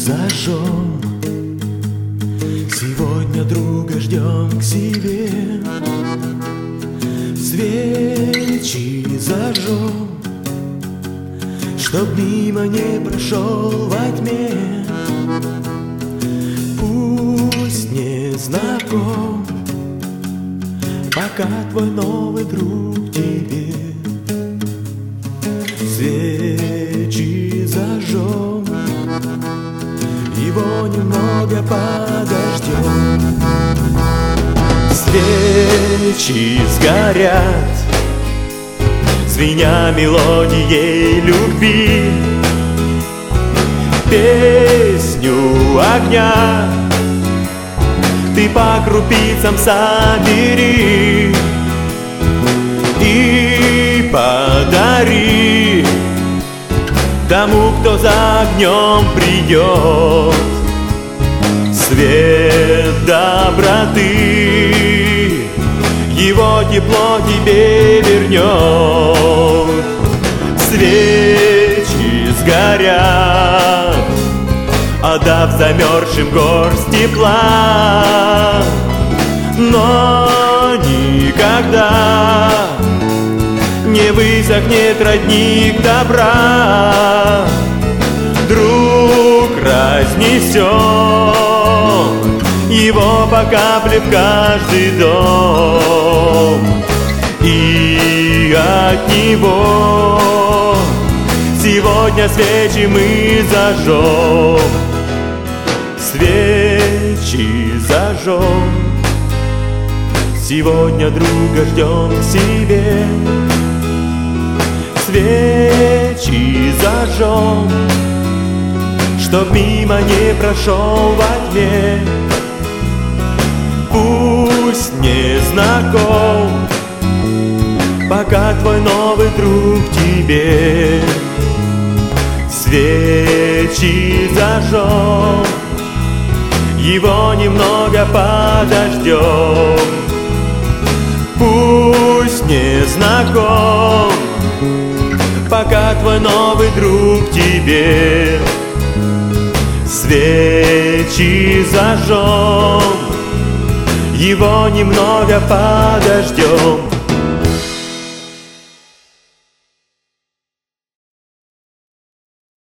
зажжем. Сегодня друга ждем к себе. Свечи зажжем, чтоб мимо не прошел во тьме. Пусть не знаком, пока твой новый друг тебе. Свечи зажжем, его немного подождем. Свечи сгорят, звеня мелодией любви. Песню огня ты по крупицам собери и подари тому, кто за огнем придет. Свет доброты его тепло тебе вернет. Свечи сгорят, отдав замерзшим горсть тепла, но никогда не высохнет родник добра. Друг разнесет его по капле в каждый дом, и от него сегодня свечи мы зажжем. Свечи зажжем, сегодня друга ждем к себе. Свечи зажжем, чтоб мимо не прошел во тьме. Пусть не знаком, пока твой новый друг тебе. Свечи зажжем, его немного подождем. Пусть не знаком, пока твой новый друг тебе. Свечи зажжем, его немного подождем.